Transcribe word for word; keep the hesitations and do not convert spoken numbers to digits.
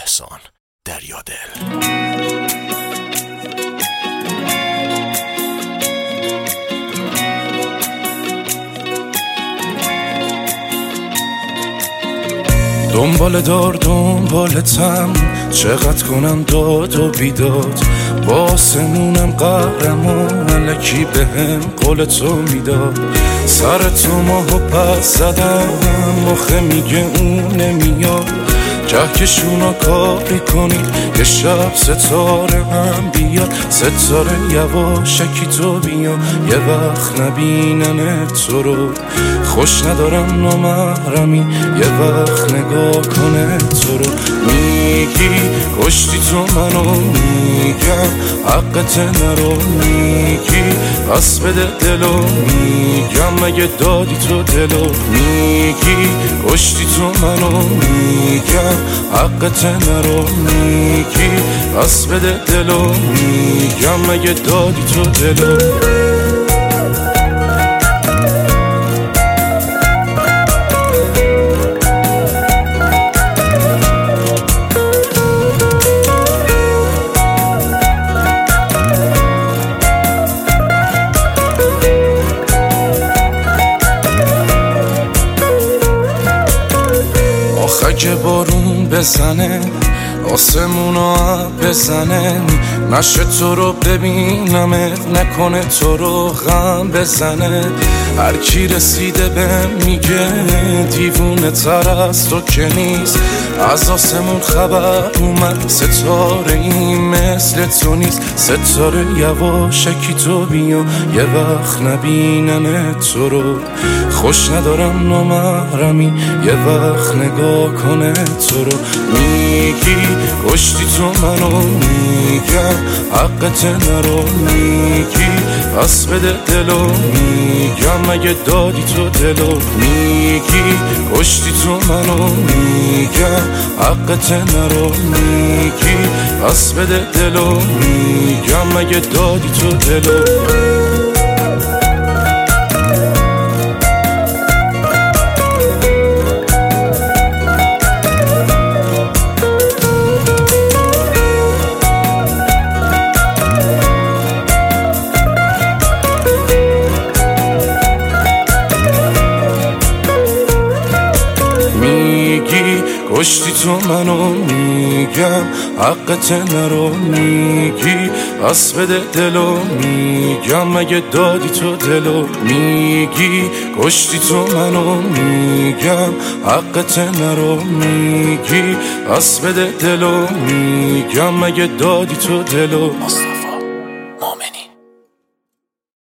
احسان دریادل. دنبال دار دنبالتم، چقدر کنم داد و بیداد، با آسمونم قهرمان الکی بهم قول تو میداد. سر تو ماهو پس زدم، مخه میگه اون نمیاد. کهکشونا کاری کنید یه شب ستاره هم بیاد. ستاره یواشکی تو بیا، یه وقت نبینن تو رو. خوش ندارم نامحرمی، یه وقت نگاه کنه تو رو. میگی کشتی تو منو، میگم حقت نرو. میگی پس بده دلو، میگم مگه دادی تو دلو. میگی کشتی تو منو، میگم حقت نرو. میگی پس بده دلو، میگم مگه دادی تو دلو. اگه بارون بزنه آسمونا بزنه، نشه تو رو ببینمت، نکنه تو رو غم بزنه. هر کی رسیده به میگه دیوونه تر از تو که نیست. از آسمون خبر اومد ستاره این مثل تو نیست. ستاره یواشکی تو بیا، یه وقت نبینن تو رو. خوش ندارم نامحرمی، یه وقت نگاه کنه تو رو. میگی کشتی تو منو، میگم حقت نرو. میگی پس بده دلو، میگم مگه دادی تو دلو. میگی کشتی تو منو، میگم حقت نرو. میگی پس بده دلو، میگم مگه دادی تو دلو. میگی کشتی تو منو، میگم حقت نرو. میگی پس بده دلو، میگم مگه دادی تو دلو. میگی کشتی تو منو، میگم حقت نرو. میگی پس بده دلو، میگم مگه دادی تو دلو.